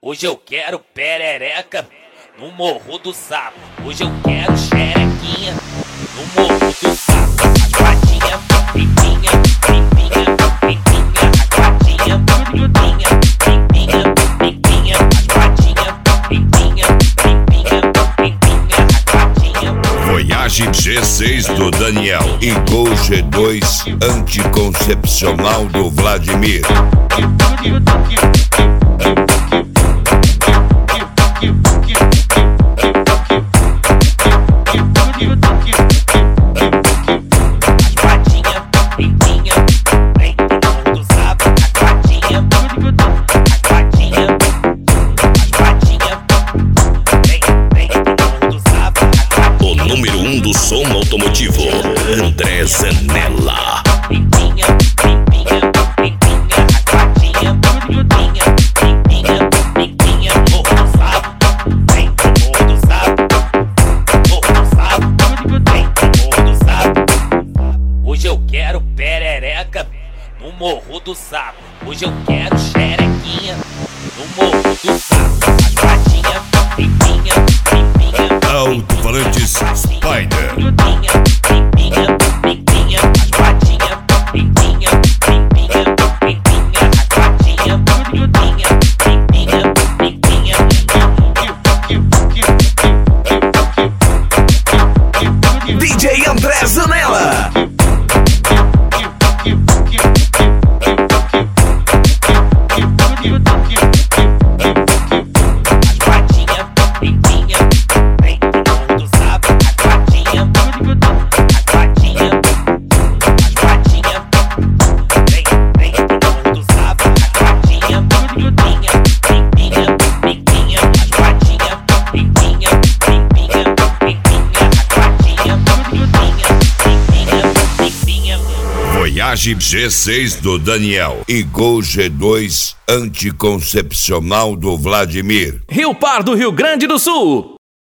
Hoje eu quero perereca no Morro do Sapo. Hoje eu quero xerequinha no Morro do Sapo. Raquadinha, pimpinha, pimpinha, pimpinha, raquadinha, pimpinha, pimpinha, pimpinha, raquadinha, pimpinha, pimpinha, pimpinha, raquadinha. Voyage G6 do Daniel e Gol G2 anticoncepcional do Vladimir. O número 1 do som automotivo, André Zanella. Pimpinha, pimpinha, pimpinha, raquadinha, pimpinha, pimpinha, pimpinha, Morro do Sapo, vem pro Morro do Sapo, Morro do Sapo, vem pro Morro do Sapo. Hoje eu quero perereca no Morro do Sapo. Hoje eu quero xerequinha no Morro do Sapo. Raquadinha, pimpinha, pimpinha, Alto-falantes Spider. pimpinha, pimpinha, pimpinha, raquadinha, pimpinha, pimpinha, pimpinha, raquadinha, pimpinha, pimpinha, pimpinha. DJ André Zanella. Raquadinha, pimpinha, vem pro Morro do Sapo. Raquadinha, raquadinha, raquadinha, vem pro Morro do Sapo. Raquadinha, pimpinha, pimpinha, pimpinha, raquadinha, pimpinha, pimpinha, pimpinha, raquadinha, pimpinha, pimpinha, pimpinha. Voyage G6 do Daniel e Gol G2 anticoncepcional do Vladimir. Rio Pardo, Rio Grande do Sul.